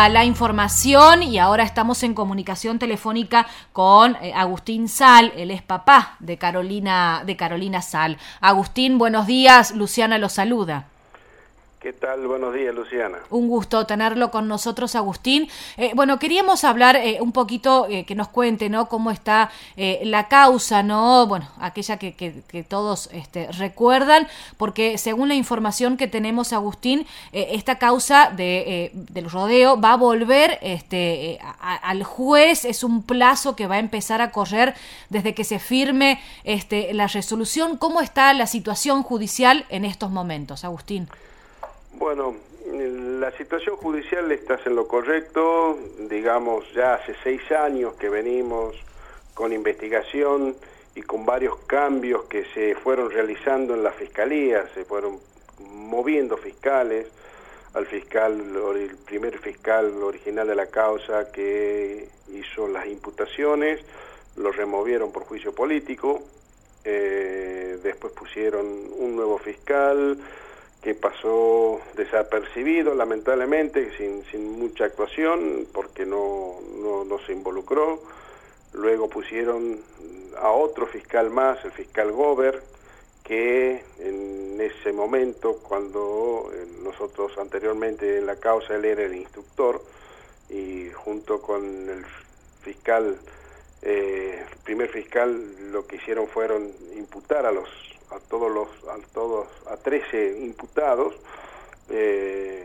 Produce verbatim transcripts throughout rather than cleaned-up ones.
la, la información y ahora estamos en comunicación telefónica con eh, Agustín Sal, él es papá de Carolina, de Carolina Sal. Agustín, buenos días, Luciana lo saluda. ¿Qué tal? Buenos días, Luciana. Un gusto tenerlo con nosotros, Agustín. Eh, bueno, queríamos hablar eh, un poquito, eh, que nos cuente, ¿no?, cómo está eh, la causa, ¿no? Bueno, aquella que, que, que todos este, recuerdan, porque según la información que tenemos, Agustín, eh, esta causa de, eh, del rodeo va a volver este, eh, a, al juez. Es un plazo que va a empezar a correr desde que se firme este, la resolución. ¿Cómo está la situación judicial en estos momentos, Agustín? Bueno, la situación judicial está en lo correcto. Digamos, ya hace seis años que venimos con investigación y con varios cambios que se fueron realizando en la fiscalía. Se fueron moviendo fiscales. Al fiscal, el primer fiscal original de la causa que hizo las imputaciones, lo removieron por juicio político. Eh, después pusieron un nuevo fiscal que pasó desapercibido, lamentablemente, sin, sin mucha actuación, porque no, no, no se involucró. Luego pusieron a otro fiscal más, el fiscal Gober, que en ese momento, cuando nosotros anteriormente en la causa, él era el instructor, y junto con el fiscal, eh, el primer fiscal, lo que hicieron fueron imputar a los a todos los a todos a trece imputados. Eh,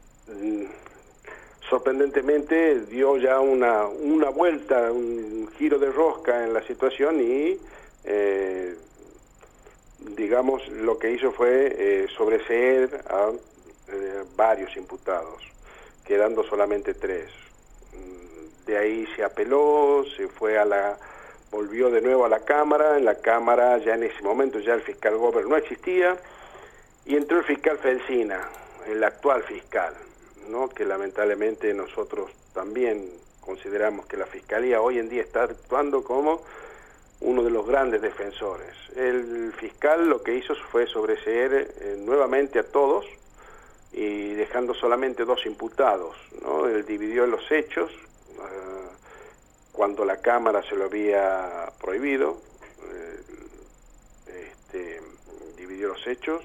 sorprendentemente dio ya una una vuelta, un giro de rosca en la situación y eh, digamos lo que hizo fue eh, sobreseer a eh, varios imputados, quedando solamente tres. De ahí se apeló, se fue a la volvió de nuevo a la Cámara. En la Cámara ya en ese momento ya el fiscal Gober no existía y entró el fiscal Felsina, el actual fiscal, ¿no?, que lamentablemente nosotros también consideramos que la Fiscalía hoy en día está actuando como uno de los grandes defensores. El fiscal lo que hizo fue sobreseer eh, nuevamente a todos y dejando solamente dos imputados, ¿no? Él dividió los hechos uh, cuando la Cámara se lo había prohibido, eh, este, dividió los hechos,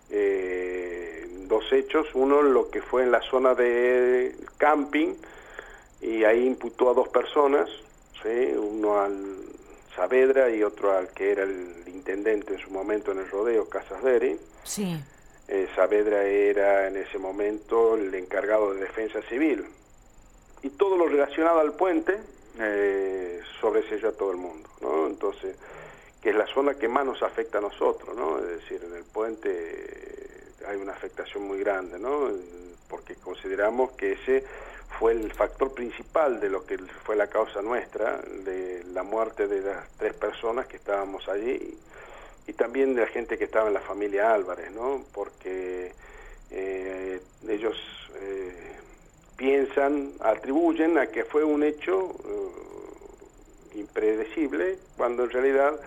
eh, dos hechos, uno lo que fue en la zona de camping, y ahí imputó a dos personas, ¿sí?, uno al Saavedra y otro al que era el intendente en su momento en el rodeo, Casasderi. Sí. Eh, Saavedra era en ese momento el encargado de defensa civil. Y todo lo relacionado al puente eh, sobreseyó a todo el mundo, ¿no? Entonces, que es la zona que más nos afecta a nosotros, ¿no? Es decir, en el puente eh, hay una afectación muy grande, ¿no? Porque consideramos que ese fue el factor principal de lo que fue la causa nuestra, de la muerte de las tres personas que estábamos allí, y también de la gente que estaba en la familia Álvarez, ¿no? Porque eh, ellos eh, piensan, atribuyen a que fue un hecho eh, impredecible, cuando en realidad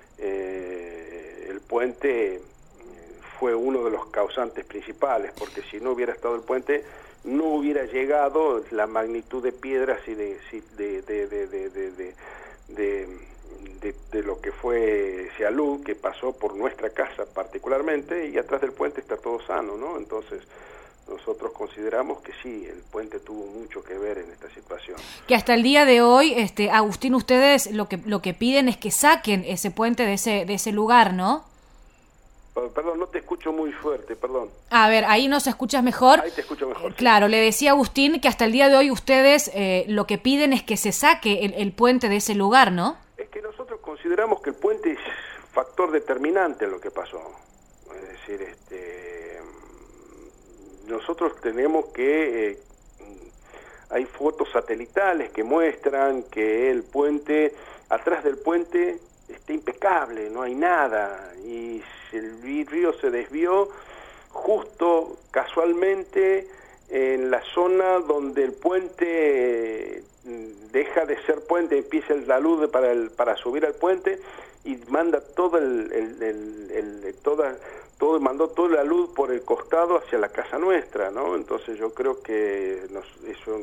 eh, el puente fue uno de los causantes principales, porque si no hubiera estado el puente, no hubiera llegado la magnitud de piedras y de de de de de, de, de, de De, de lo que fue Sealud, que pasó por nuestra casa particularmente, y atrás del puente está todo sano, ¿no? Entonces, nosotros consideramos que sí, el puente tuvo mucho que ver en esta situación. Que hasta el día de hoy, este, Agustín, ustedes lo que lo que piden es que saquen ese puente de ese de ese lugar, ¿no? Perdón, no te escucho muy fuerte, perdón. A ver, ahí nos escuchas mejor. Ahí te escucho mejor. Eh, claro, le decía a Agustín que hasta el día de hoy ustedes eh, lo que piden es que se saque el, el puente de ese lugar, ¿no? Es que nosotros consideramos que el puente es factor determinante en lo que pasó. Es decir, este, nosotros tenemos que... Eh, hay fotos satelitales que muestran que el puente, atrás del puente, está impecable, no hay nada, y el río se desvió justo casualmente en la zona donde el puente deja de ser puente, empieza la luz para el, para subir al puente, y manda todo el, el, el, el toda todo mandó toda la luz por el costado hacia la casa nuestra, ¿no? Entonces yo creo que nos, eso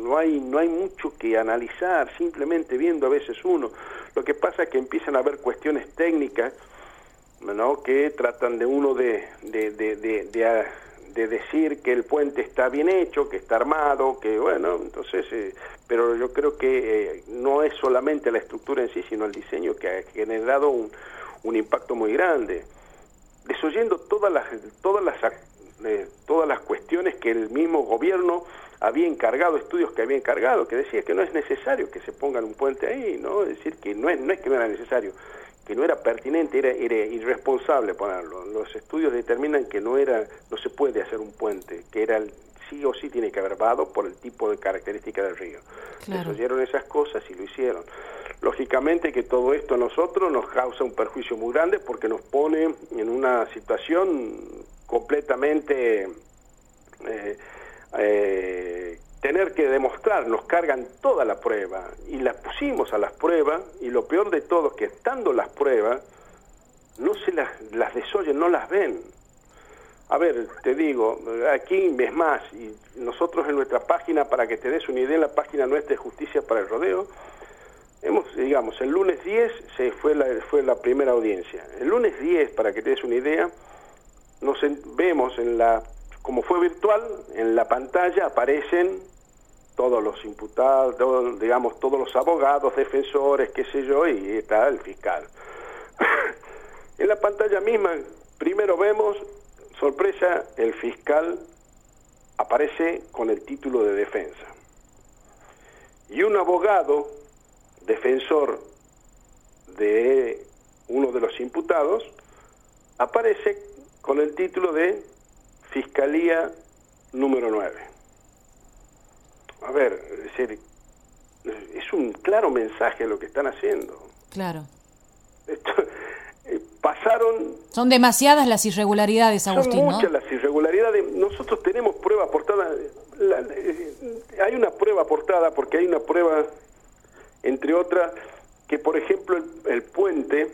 no hay, no hay mucho que analizar, simplemente viendo a veces uno. Lo que pasa es que empiezan a haber cuestiones técnicas, ¿no?, que tratan de uno de, de, de, de, de, de decir que el puente está bien hecho, que está armado, que bueno, entonces, eh, pero yo creo que eh, no es solamente la estructura en sí, sino el diseño que ha generado un, un impacto muy grande, desoyendo todas las, todas las, eh, todas las cuestiones que el mismo gobierno había encargado, estudios que había encargado, que decía que no es necesario que se pongan un puente ahí, ¿no? Es decir, que no es, no es que no era necesario, que no era pertinente, era, era irresponsable ponerlo. Los estudios determinan que no era, no se puede hacer un puente, que era el, sí o sí tiene que haber vado por el tipo de característica del río. Claro. Desoyeron esas cosas y lo hicieron. Lógicamente que todo esto a nosotros nos causa un perjuicio muy grande porque nos pone en una situación completamente... Eh, eh, tener que demostrar, nos cargan toda la prueba y las pusimos a las pruebas y lo peor de todo es que estando las pruebas no se las, las desoyen, no las ven. A ver, te digo, aquí es más, y nosotros en nuestra página, para que te des una idea, en la página nuestra de Justicia para el Rodeo, hemos, digamos, el lunes diez se fue la, fue la primera audiencia. El lunes diez, para que te des una idea, nos en, vemos en la, como fue virtual, en la pantalla aparecen todos los imputados, todo, digamos, todos los abogados, defensores, qué sé yo, y está el fiscal. En la pantalla misma, primero vemos, sorpresa, el fiscal aparece con el título de defensa. Y un abogado, defensor de uno de los imputados, aparece con el título de Fiscalía número nueve. A ver, es decir, es un claro mensaje lo que están haciendo. Claro. Esto, eh, pasaron... Son demasiadas las irregularidades, Agustín, ¿no? Son muchas ¿no? las irregularidades. Nosotros tenemos prueba aportada. La, eh, hay una prueba aportada porque hay una prueba, entre otras, que por ejemplo el, el puente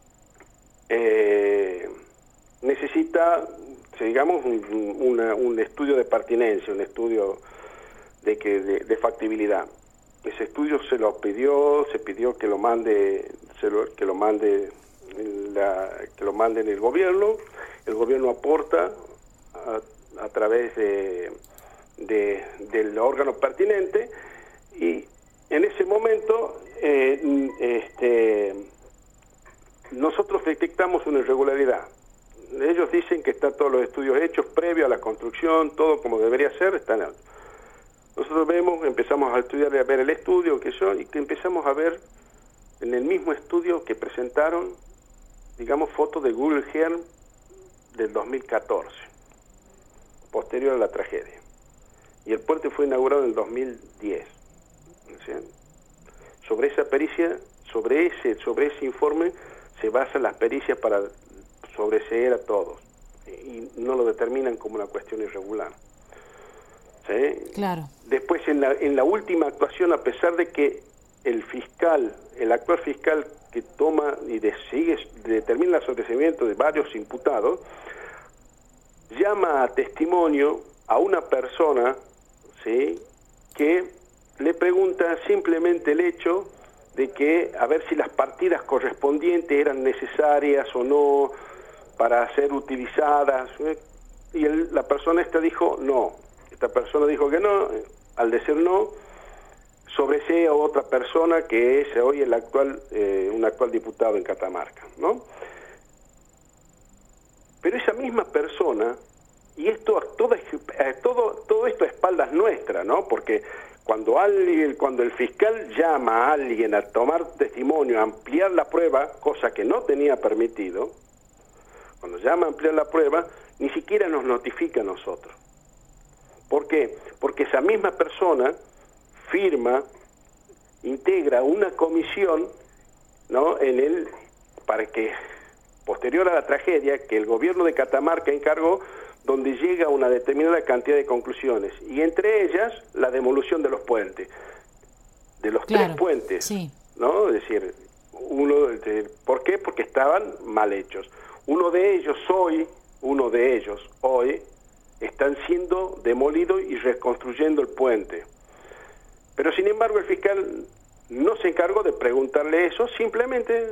eh, necesita... digamos, un, una, un estudio de pertinencia, un estudio de, que, de, de factibilidad. Ese estudio se lo pidió, se pidió que lo mande, se lo, que lo mande, la, que lo mande en el gobierno. El gobierno aporta a, a través de, de, del órgano pertinente y en ese momento eh, este, nosotros detectamos una irregularidad. Ellos dicen que están todos los estudios hechos previo a la construcción, todo como debería ser, están. Nosotros vemos, empezamos a estudiar, a ver el estudio, que yo, y que empezamos a ver en el mismo estudio que presentaron, digamos, fotos de Google Earth del dos mil catorce, posterior a la tragedia. Y el puente fue inaugurado en el dos mil diez. ¿Sí? Sobre esa pericia, sobre ese, sobre ese informe, se basan las pericias para sobreseer a todos y no lo determinan como una cuestión irregular. ¿Sí? Claro. Después en la en la última actuación, a pesar de que el fiscal, el actual fiscal que toma y de, sigue, determina el sobreseimiento de varios imputados, llama a testimonio a una persona, ¿sí?, que le pregunta simplemente el hecho de que a ver si las partidas correspondientes eran necesarias o no para ser utilizadas, y él, la persona esta dijo no, esta persona dijo que no, al decir no, sobresee a otra persona que es hoy el actual, eh, un actual diputado en Catamarca, ¿no? Pero esa misma persona, y esto todo, todo, todo esto a espaldas nuestras, ¿no? Porque cuando alguien, cuando el fiscal llama a alguien a tomar testimonio, a ampliar la prueba, cosa que no tenía permitido, cuando llama a ampliar la prueba, ni siquiera nos notifica a nosotros. ¿Por qué? Porque esa misma persona firma, integra una comisión, ¿no?, en el, para que, posterior a la tragedia, que el gobierno de Catamarca encargó, donde llega una determinada cantidad de conclusiones, y entre ellas, la demolición de los puentes, de los claro, tres puentes, sí. ¿no? Es decir, uno, ¿por qué? Porque estaban mal hechos. Uno de ellos hoy, uno de ellos hoy, están siendo demolidos y reconstruyendo el puente. Pero sin embargo el fiscal no se encargó de preguntarle eso, simplemente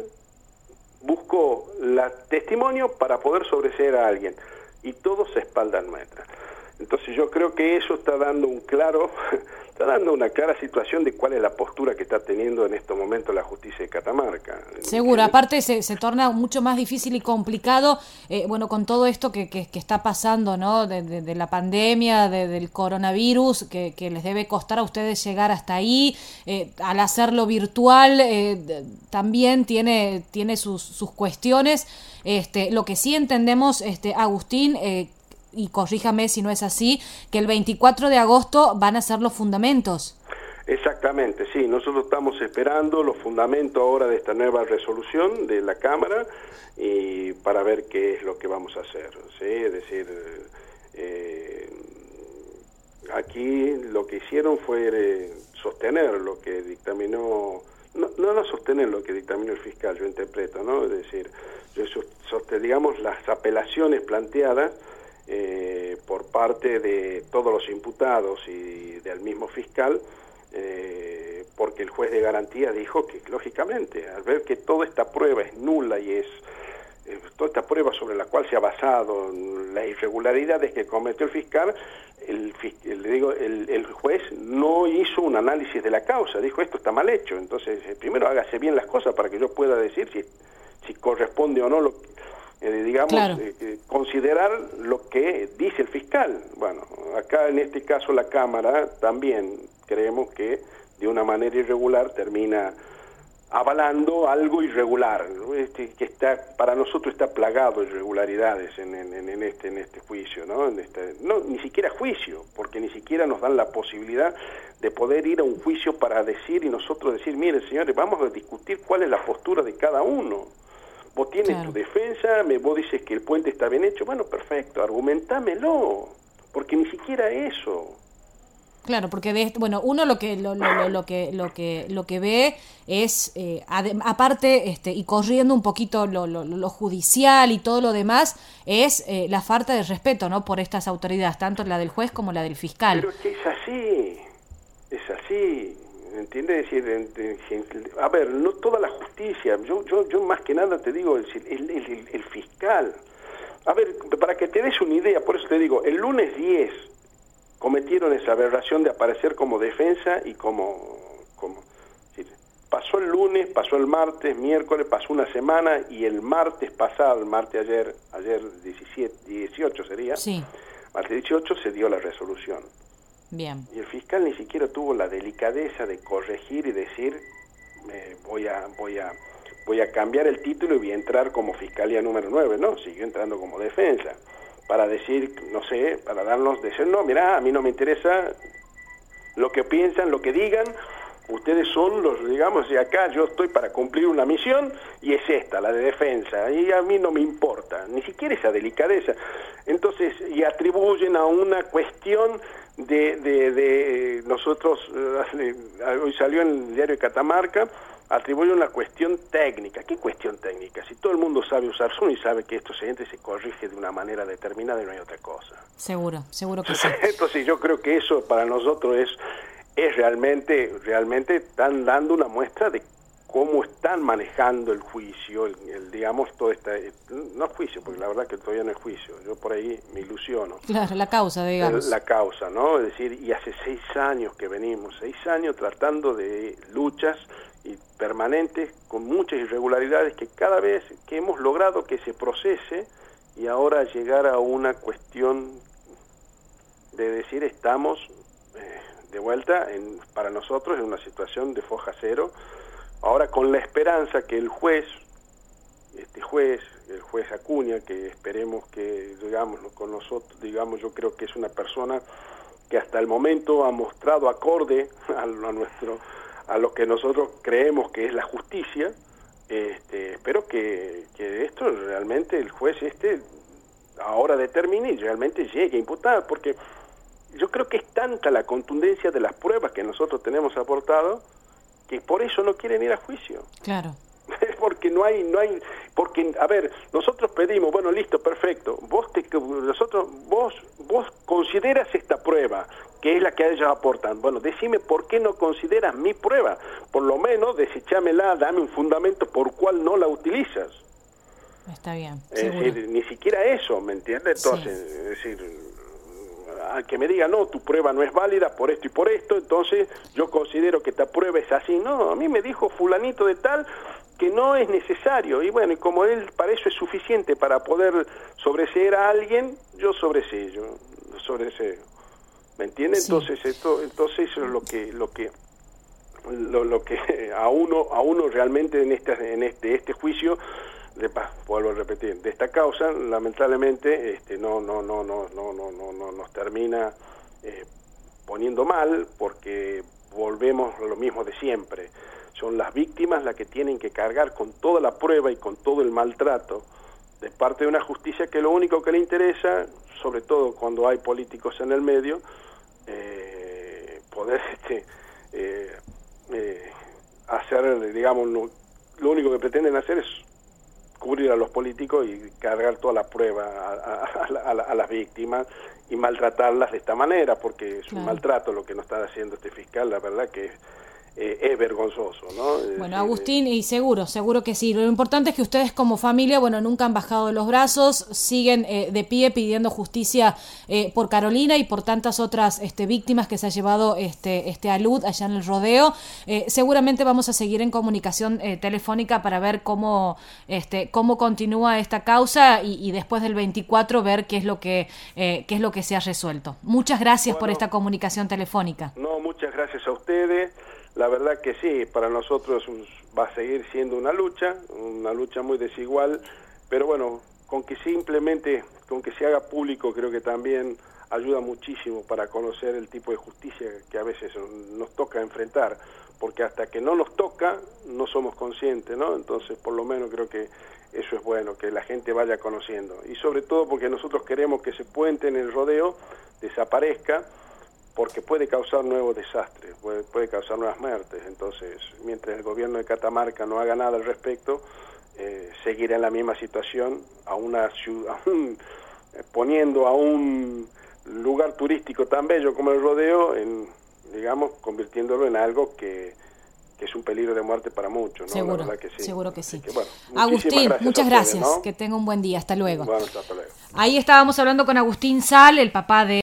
buscó la testimonio para poder sobreseer a alguien, y todos a espaldas nuestras. Entonces yo creo que eso está dando un claro, está dando una clara situación de cuál es la postura que está teniendo en estos momentos la justicia de Catamarca. Seguro, aparte se, se torna mucho más difícil y complicado, eh, bueno, con todo esto que, que, que está pasando, ¿no? De, de, de la pandemia, de, del coronavirus, que, que les debe costar a ustedes llegar hasta ahí. Eh, al hacerlo virtual, eh, de, también tiene, tiene sus, sus cuestiones. Este, lo que sí entendemos, este, Agustín, eh, y corríjame si no es así, que el veinticuatro de agosto van a ser los fundamentos. Exactamente, sí, nosotros estamos esperando los fundamentos ahora de esta nueva resolución de la Cámara y para ver qué es lo que vamos a hacer, ¿sí? Es decir, eh, aquí lo que hicieron fue eh, sostener lo que dictaminó, no, no no sostener lo que dictaminó el fiscal, yo interpreto, ¿no? Es decir, yo sostener, digamos, las apelaciones planteadas Eh, por parte de todos los imputados y del mismo fiscal, eh, porque el juez de garantía dijo que, lógicamente, al ver que toda esta prueba es nula y es eh, toda esta prueba sobre la cual se ha basado las irregularidades que cometió el fiscal, el, el, digo, el, el juez no hizo un análisis de la causa, dijo esto está mal hecho, entonces eh, primero hágase bien las cosas para que yo pueda decir si, si corresponde o no lo que Eh, digamos, claro. eh, considerar lo que dice el fiscal. Bueno, acá en este caso la Cámara también creemos que de una manera irregular termina avalando algo irregular, ¿no? Este, que está para nosotros está plagado de irregularidades en, en, en este en este juicio, ¿no? En este, no ni siquiera juicio, porque ni siquiera nos dan la posibilidad de poder ir a un juicio para decir y nosotros decir, miren señores, vamos a discutir cuál es la postura de cada uno. Vos tienes claro. tu defensa, me, vos dices que el puente está bien hecho, bueno, perfecto, argumentámelo, porque ni siquiera eso. Claro, porque de esto, bueno, uno lo que lo, lo, lo, lo que lo que lo que ve es eh, ade, aparte este y corriendo un poquito lo, lo, lo judicial y todo lo demás es eh, la falta de respeto, ¿no? Por estas autoridades, tanto la del juez como la del fiscal. Pero es que es así, es así. ¿Entiendes? Es decir, a ver, no toda la justicia, yo yo yo más que nada te digo, el, el, el, el fiscal. A ver, para que te des una idea, por eso te digo, el lunes diez cometieron esa aberración de aparecer como defensa y como... como ¿sí? Pasó el lunes, pasó el martes, miércoles, pasó una semana y el martes pasado, el martes ayer, ayer diecisiete, dieciocho sería, sí. martes dieciocho se dio la resolución. Bien. Y el fiscal ni siquiera tuvo la delicadeza de corregir y decir eh, voy a voy a voy a cambiar el título y voy a entrar como fiscalía número nueve, no, siguió entrando como defensa para decir, no sé, para darnos decir, no, mirá, a mí no me interesa lo que piensan, lo que digan, ustedes son los, digamos, y acá yo estoy para cumplir una misión y es esta, la de defensa, y a mí no me importa, ni siquiera esa delicadeza. Entonces, y atribuyen a una cuestión de, de, de nosotros, eh, hoy salió en el diario de Catamarca, atribuyen una cuestión técnica. ¿Qué cuestión técnica? Si todo el mundo sabe usar Zoom y sabe que esto se entra y se corrige de una manera determinada y no hay otra cosa. Seguro, seguro que sí. Entonces yo creo que eso para nosotros es, es realmente, realmente están dando una muestra de cómo están manejando el juicio, el, el digamos, todo este, no juicio, porque la verdad que todavía no es juicio, yo por ahí me ilusiono. Claro, la causa, digamos. La, la causa, ¿no? Es decir, y hace seis años que venimos, seis años tratando de luchas y permanentes con muchas irregularidades que cada vez que hemos logrado que se procese y ahora llegar a una cuestión de decir estamos eh, de vuelta en, para nosotros en una situación de foja cero. Ahora con la esperanza que el juez, este juez, el juez Acuña, que esperemos que, digamos, con nosotros, digamos, yo creo que es una persona que hasta el momento ha mostrado acorde a, a nuestro, a lo que nosotros creemos que es la justicia. Este, espero que, que esto realmente el juez este ahora determine y realmente llegue a imputar, porque yo creo que es tanta la contundencia de las pruebas que nosotros tenemos aportado que por eso no quieren ir a juicio. Claro. Porque porque no hay, no hay, porque, a ver, nosotros pedimos, bueno, listo, perfecto, vos te, nosotros, vos, vos consideras esta prueba, que es la que ellos aportan. Bueno, decime por qué no consideras mi prueba, por lo menos desechámela, dame un fundamento por cual no la utilizas. Está bien. Es seguro. decir, ni siquiera eso, ¿me entiendes? Entonces, sí. Es decir, al que me diga, no, tu prueba no es válida por esto y por esto, entonces yo considero que esta prueba es así. No, a mí me dijo fulanito de tal que no es necesario, y bueno, y como él para eso es suficiente para poder sobreseer a alguien, yo sobresello, sobreseyo. ¿Me entiendes? Sí. Entonces, esto, entonces eso es lo que, lo que, lo, lo que a uno, a uno realmente en este, en este, este juicio, de, vuelvo a repetir, de esta causa, lamentablemente, este, no, no, no, no, no, no, no, no nos termina eh, poniendo mal, porque volvemos a lo mismo de siempre. Son las víctimas las que tienen que cargar con toda la prueba y con todo el maltrato de parte de una justicia que lo único que le interesa, sobre todo cuando hay políticos en el medio, eh, poder este, eh, eh, hacer, digamos, lo, lo único que pretenden hacer es cubrir a los políticos y cargar toda la prueba a, a, a, a, a las víctimas y maltratarlas de esta manera, porque es claro. un maltrato lo que nos está haciendo este fiscal, la verdad que es, eh, es vergonzoso, ¿no? Es bueno, decir, Agustín, y seguro, seguro que sí. Lo importante es que ustedes como familia, bueno, nunca han bajado de los brazos, siguen eh, de pie pidiendo justicia eh, por Carolina y por tantas otras este, víctimas que se ha llevado este, este alud allá en el rodeo. Eh, seguramente vamos a seguir en comunicación eh, telefónica para ver cómo, este, cómo continúa esta causa y, y después del veinticuatro ver qué es lo que, eh, qué es lo que se ha resuelto. Muchas gracias bueno, por esta comunicación telefónica. No, muchas gracias a ustedes. La verdad que sí, para nosotros va a seguir siendo una lucha, una lucha muy desigual, pero bueno, con que simplemente, con que se haga público, creo que también ayuda muchísimo para conocer el tipo de justicia que a veces nos toca enfrentar, porque hasta que no nos toca, no somos conscientes, ¿no? Entonces, por lo menos creo que eso es bueno, que la gente vaya conociendo, y sobre todo porque nosotros queremos que ese puente en el rodeo desaparezca, porque puede causar nuevos desastres, puede, puede causar nuevas muertes. Entonces, mientras el gobierno de Catamarca no haga nada al respecto, eh, seguirá en la misma situación, a una ciudad, a un, eh, poniendo a un lugar turístico tan bello como el rodeo, en, digamos, convirtiéndolo en algo que, que es un peligro de muerte para muchos, ¿no? Seguro, la verdad que sí. seguro que sí. Que, bueno, Agustín, gracias muchas ustedes, gracias, ¿no? que tenga un buen día, hasta luego. Bueno, hasta luego. Ahí estábamos hablando con Agustín Sal, el papá de